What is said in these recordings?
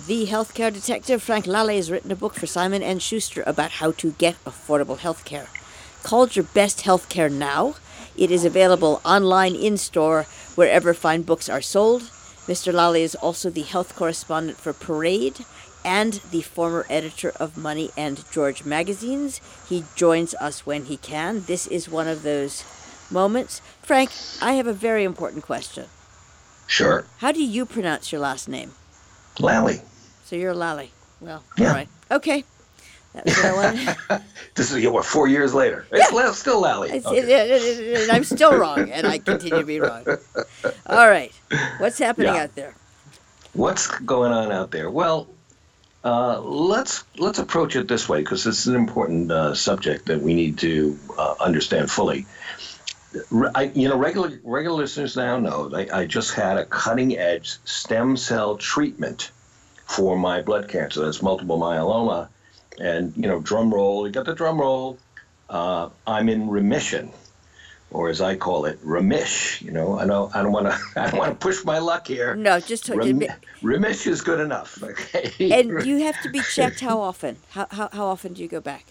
The healthcare detective Frank Lally has written a book for Simon & Schuster about how to get affordable healthcare. Called Your Best Healthcare Now. It is available online, in-store, wherever fine books are sold. Mr. Lally is also the health correspondent for Parade and the former editor of Money and George magazines. He joins us when he can. This is one of those moments. Frank, I have a very important question. Sure. How do you pronounce your last name? Lally. So you're Lally. Well, Yeah. all right. Okay. That's what I wanted. This is, 4 years later. Yeah. It's still Lally. And I'm still wrong, and I continue to be wrong. All right. What's happening out there? What's going on out there? Well, let's approach it this way, because it's an important subject that we need to understand fully. Regular listeners now know that I just had a cutting-edge stem cell treatment for my blood cancer. That's multiple myeloma. And, drum roll, you got the drum roll. I'm in remission, or as I call it, remish. I don't want to push my luck here. No, just remish is good enough. Okay. And you have to be checked how often? How often do you go back?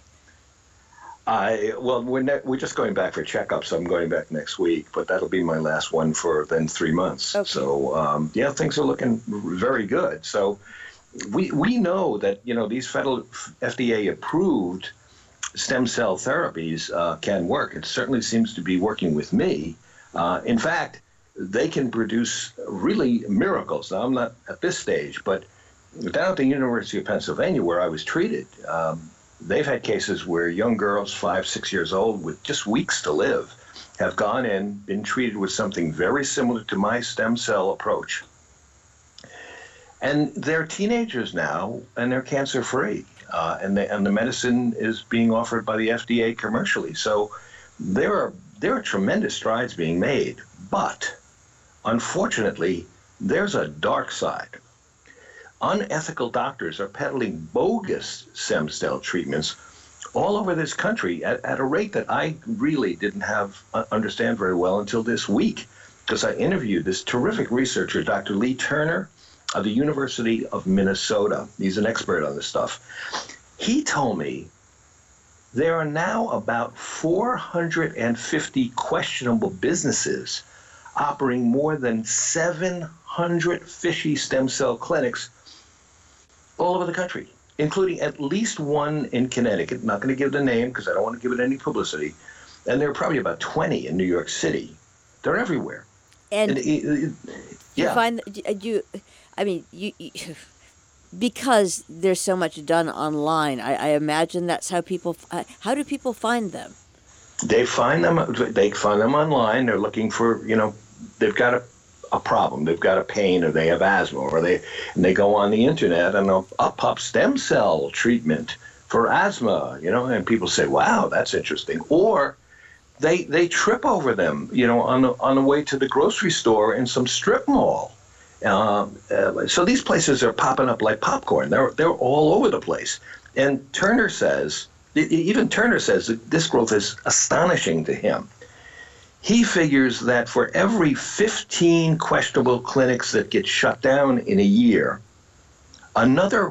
We're just going back for checkups. I'm going back next week, but that'll be my last one for then 3 months. Okay. So things are looking very good. So we know that these federal FDA approved stem cell therapies can work. It certainly seems to be working with me. In fact, they can produce really miracles. Now, I'm not at this stage, but down at the University of Pennsylvania, where I was treated, they've had cases where young girls, 5, 6 years old, with just weeks to live, have gone in, been treated with something very similar to my stem cell approach. And they're teenagers now, and they're cancer-free. And the medicine is being offered by the FDA commercially. So there are tremendous strides being made. But unfortunately, there's a dark side. Unethical doctors are peddling bogus stem cell treatments all over this country at a rate that I really didn't understand very well until this week, because I interviewed this terrific researcher, Dr. Lee Turner of the University of Minnesota. He's an expert on this stuff. He told me there are now about 450 questionable businesses operating more than 700 fishy stem cell clinics all over the country, including at least one in Connecticut. I'm not going to give the name because I don't want to give it any publicity. And there are probably about 20 in New York City. They're everywhere. And yeah. you find because there's so much done online, I imagine that's how people. How do people find them? They find them online. They're looking for, they've got a problem. They've got a pain, or they have asthma, or they go on the internet and up pops stem cell treatment for asthma, and people say, wow, that's interesting. Or they trip over them, on the way to the grocery store in some strip mall. So these places are popping up like popcorn. They're all over the place. And Turner says that this growth is astonishing to him. He figures that for every 15 questionable clinics that get shut down in a year, another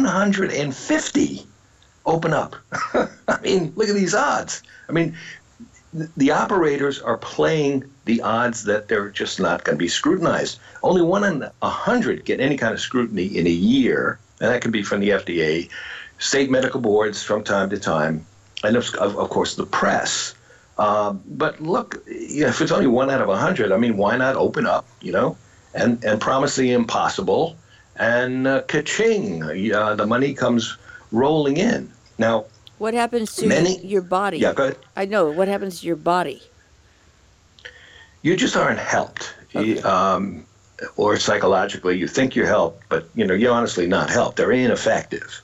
150 open up. I mean, look at these odds. I mean, the operators are playing the odds that they're just not going to be scrutinized. Only 1 in 100 get any kind of scrutiny in a year, and that can be from the FDA, state medical boards from time to time, and of course the press. But look, if it's only 1 out of 100, I mean, why not open up, and promise the impossible, and ka-ching, the money comes rolling in. Now, what happens to your body? Yeah, go ahead. I know. What happens to your body? You just aren't helped. Okay. Or psychologically, you think you're helped, but, you're honestly not helped. They're ineffective.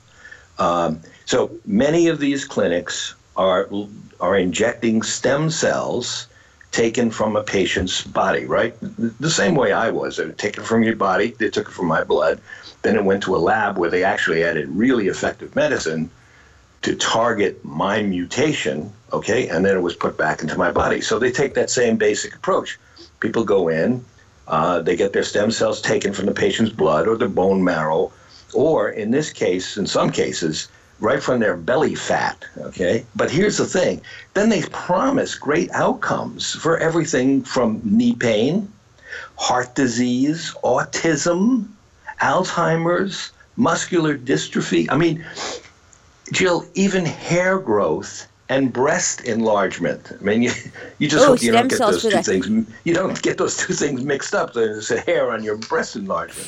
So many of these clinics are injecting stem cells taken from a patient's body, right? The same way I was. They were taken from your body. They took it from my blood. Then it went to a lab where they actually added really effective medicine to target my mutation, okay? And then it was put back into my body. So they take that same basic approach. People go in, they get their stem cells taken from the patient's blood or their bone marrow, or in this case, in some cases, right from their belly fat, okay? But here's the thing. Then they promise great outcomes for everything from knee pain, heart disease, autism, Alzheimer's, muscular dystrophy. I mean, Jill, even hair growth and breast enlargement. I mean, you just hope you don't get those two things. You don't get those two things mixed up. There's a hair on your breast enlargement.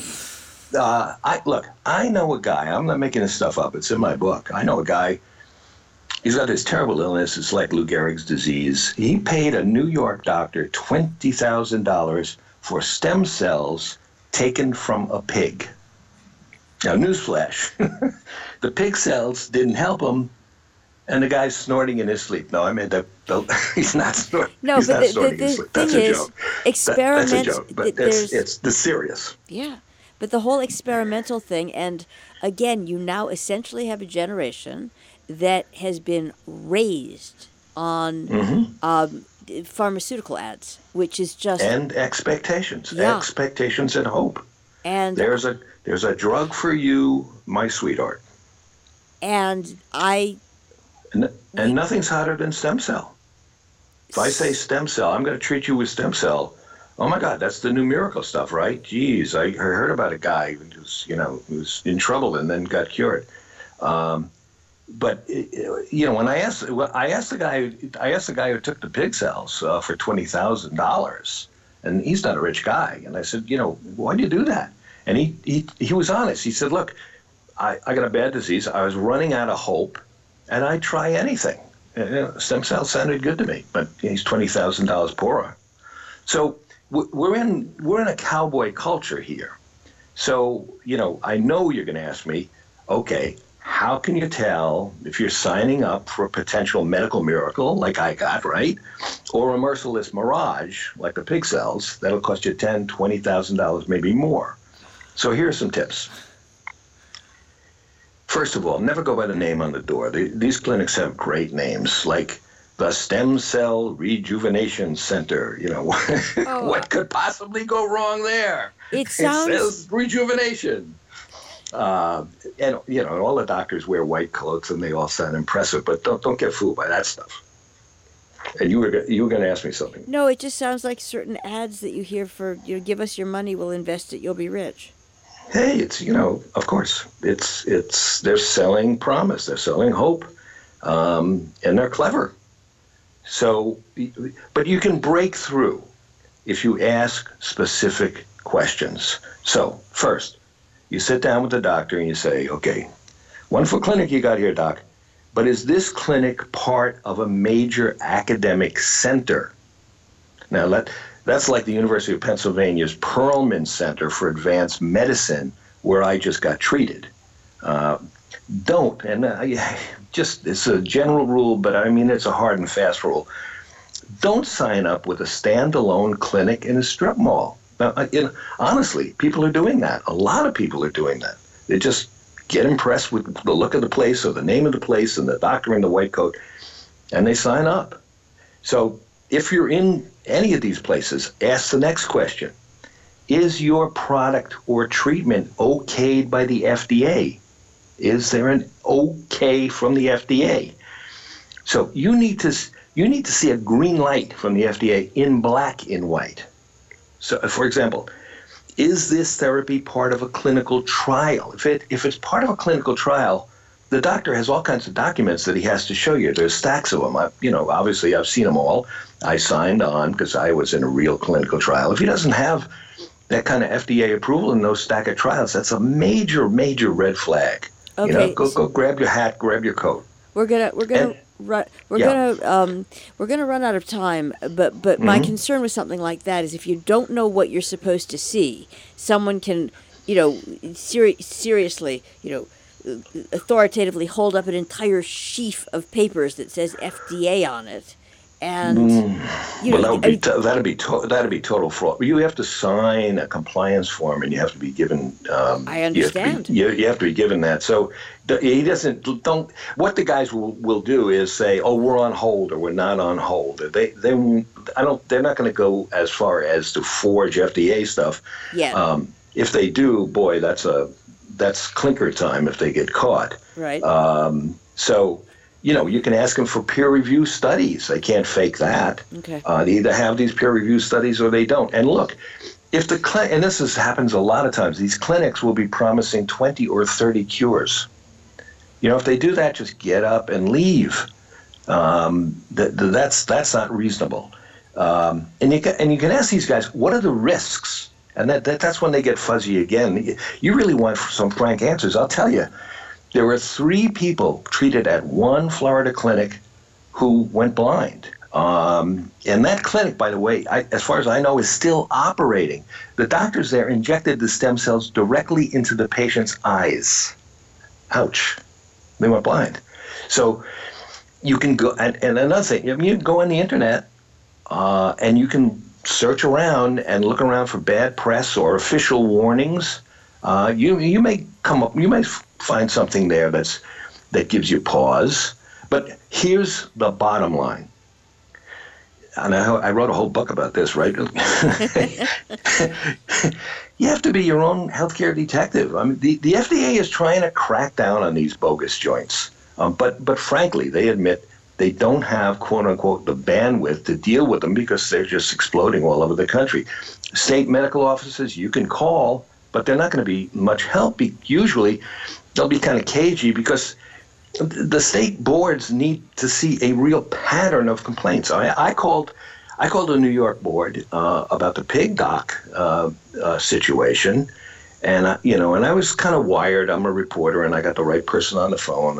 I know a guy. I'm not making this stuff up. It's in my book. I know a guy. He's got this terrible illness. It's like Lou Gehrig's disease. He paid a New York doctor $20,000 for stem cells taken from a pig. Now, newsflash, the pig cells didn't help him, and the guy's snorting in his sleep. No, I mean, he's not snorting. No, he's but not snorting in his sleep. That's a joke. Experiments. That's a joke, but it's serious. Yeah, but the whole experimental thing, and again, you now essentially have a generation that has been raised on pharmaceutical ads, which is just... And expectations. Yeah. Expectations and hope. And there's a drug for you, my sweetheart. And nothing's hotter than stem cell. If I say stem cell, I'm going to treat you with stem cell. Oh my God, that's the new miracle stuff, right? Geez, I heard about a guy who was in trouble and then got cured. But when I asked the guy who took the pig cells for $20,000, and he's not a rich guy, and I said, why'd you do that? And he was honest. He said, look, I got a bad disease. I was running out of hope, and I'd try anything. Stem cells sounded good to me, but he's $20,000 poorer. So we're in a cowboy culture here. So I know you're going to ask me, okay, how can you tell if you're signing up for a potential medical miracle like I got, right? Or a merciless mirage like the pig cells that'll cost you $10,000, $20,000, maybe more. So here are some tips. First of all, never go by the name on the door. These clinics have great names, like the Stem Cell Rejuvenation Center. What could possibly go wrong there? It says rejuvenation. And all the doctors wear white coats and they all sound impressive, but don't get fooled by that stuff. And you were going to ask me something. No, it just sounds like certain ads that you hear for, give us your money, we'll invest it, you'll be rich. Hey, it's, of course, it's they're selling promise, they're selling hope, and they're clever. So, but you can break through if you ask specific questions. So, first, you sit down with the doctor and you say, okay, wonderful clinic you got here, doc, but is this clinic part of a major academic center? Now, that's like the University of Pennsylvania's Perelman Center for Advanced Medicine, where I just got treated. Don't, and it's a general rule, but I mean, it's a hard and fast rule. Don't sign up with a standalone clinic in a strip mall. Now, honestly, people are doing that. A lot of people are doing that. They just get impressed with the look of the place or the name of the place and the doctor in the white coat, and they sign up. So if you're in any of these places, ask the next question. Is your product or treatment okayed by the FDA? Is there an okay from the FDA? So you need to see a green light from the FDA in black and white. So, for example, is this therapy part of a clinical trial? If it's part of a clinical trial, the doctor has all kinds of documents that he has to show you. There's stacks of them. Obviously, I've seen them all. I signed on because I was in a real clinical trial. If he doesn't have that kind of FDA approval in those stack of trials, that's a major, major red flag. Okay. Go grab your hat, grab your coat. We're gonna run out of time, but my concern with something like that is if you don't know what you're supposed to see, someone can, seriously, authoritatively hold up an entire sheaf of papers that says FDA on it, and that'd be total fraud. You have to sign a compliance form, and you have to be given. I understand. You have to be given that. So he doesn't. What the guys will do is say, "Oh, we're on hold," or "We're not on hold." They won't. They're not going to go as far as to forge FDA stuff. Yeah. If they do, boy, that's that's clinker time if they get caught. Right. So, you can ask them for peer review studies. They can't fake that. Okay. They either have these peer review studies or they don't. And look, if and happens a lot of times, these clinics will be promising 20 or 30 cures. If they do that, just get up and leave. That's not reasonable. And you can ask these guys, what are the risks? And that's when they get fuzzy again. You really want some frank answers. I'll tell you, there were 3 people treated at one Florida clinic who went blind. And that clinic, by the way, as far as I know, is still operating. The doctors there injected the stem cells directly into the patient's eyes. Ouch. They went blind. So you can go, and another thing, you can go on the internet and you can search around and look around for bad press or official warnings. You may find something there that gives you pause. But here's the bottom line. And I wrote a whole book about this, right? You have to be your own healthcare detective. I mean, the FDA is trying to crack down on these bogus joints. But frankly, they admit they don't have, quote unquote, the bandwidth to deal with them because they're just exploding all over the country. State medical offices you can call, but they're not going to be much help. Usually, they'll be kind of cagey because the state boards need to see a real pattern of complaints. I called the New York board about the pig doc situation, and I was kind of wired. I'm a reporter, and I got the right person on the phone.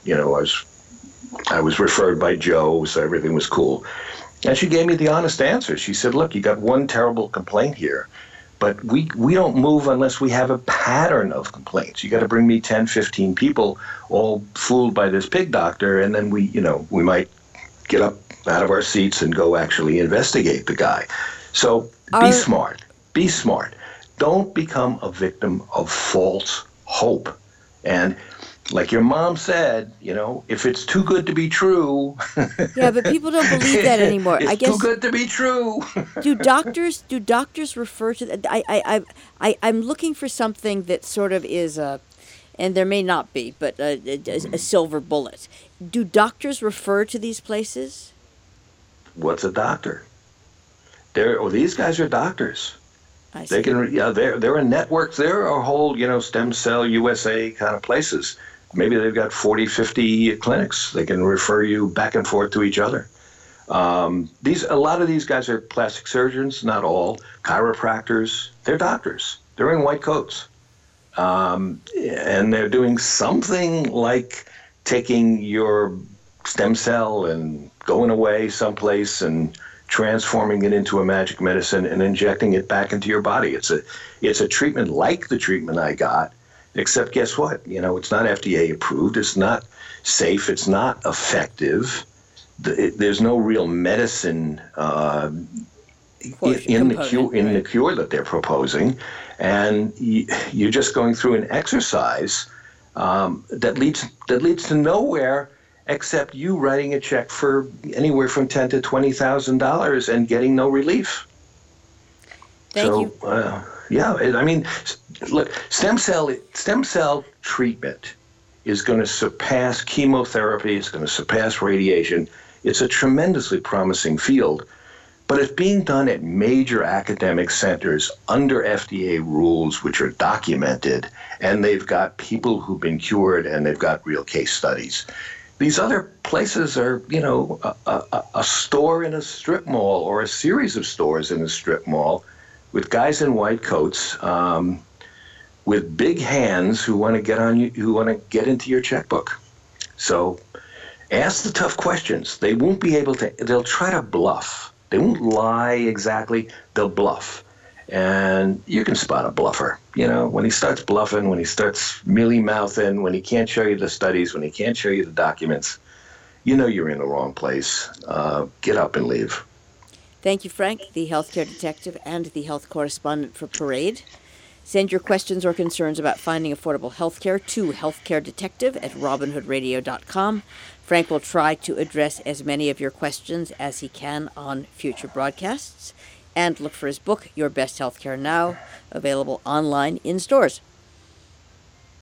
I was referred by Joe, so everything was cool. And she gave me the honest answer. She said, "Look, you got one terrible complaint here, but we don't move unless we have a pattern of complaints. You got to bring me 10, 15 people all fooled by this pig doctor, and then we might get up out of our seats and go actually investigate the guy." So be smart. Be smart. Don't become a victim of false hope. And like your mom said, if it's too good to be true. Yeah, but people don't believe that anymore. It's I guess too good to be true. do doctors refer to that? I'm looking for something that sort of is and there may not be, but a silver bullet. Do doctors refer to these places? What's a doctor? These guys are doctors. I see. They can, they're a network. There are whole, Stem Cell USA kind of places. Maybe they've got 40, 50 clinics. They can refer you back and forth to each other. A lot of these guys are plastic surgeons, not all. Chiropractors. They're doctors. They're in white coats. And they're doing something like taking your stem cell and going away someplace and transforming it into a magic medicine and injecting it back into your body. It's a treatment like the treatment I got, except guess what? It's not FDA approved. It's not safe. It's not effective. There's no real medicine in the cure that they're proposing, and you're just going through an exercise that leads to nowhere except you writing a check for anywhere from $10,000 to $20,000 and getting no relief. Thank you. Look, stem cell treatment is going to surpass chemotherapy. It's going to surpass radiation. It's a tremendously promising field, but it's being done at major academic centers under FDA rules, which are documented, and they've got people who've been cured, and they've got real case studies. These other places are, a store in a strip mall or a series of stores in a strip mall with guys in white coats with big hands who want to get on you, who want to get into your checkbook. So ask the tough questions. They won't be able to, they'll try to bluff. They won't lie exactly, they'll bluff. And you can spot a bluffer, when he starts bluffing, when he starts mealy-mouthing, when he can't show you the studies, when he can't show you the documents, you're in the wrong place. Get up and leave. Thank you, Frank, the healthcare detective and the health correspondent for Parade. Send your questions or concerns about finding affordable healthcare to healthcaredetective@robinhoodradio.com. Frank will try to address as many of your questions as he can on future broadcasts. And look for his book, Your Best Healthcare Now, available online in stores.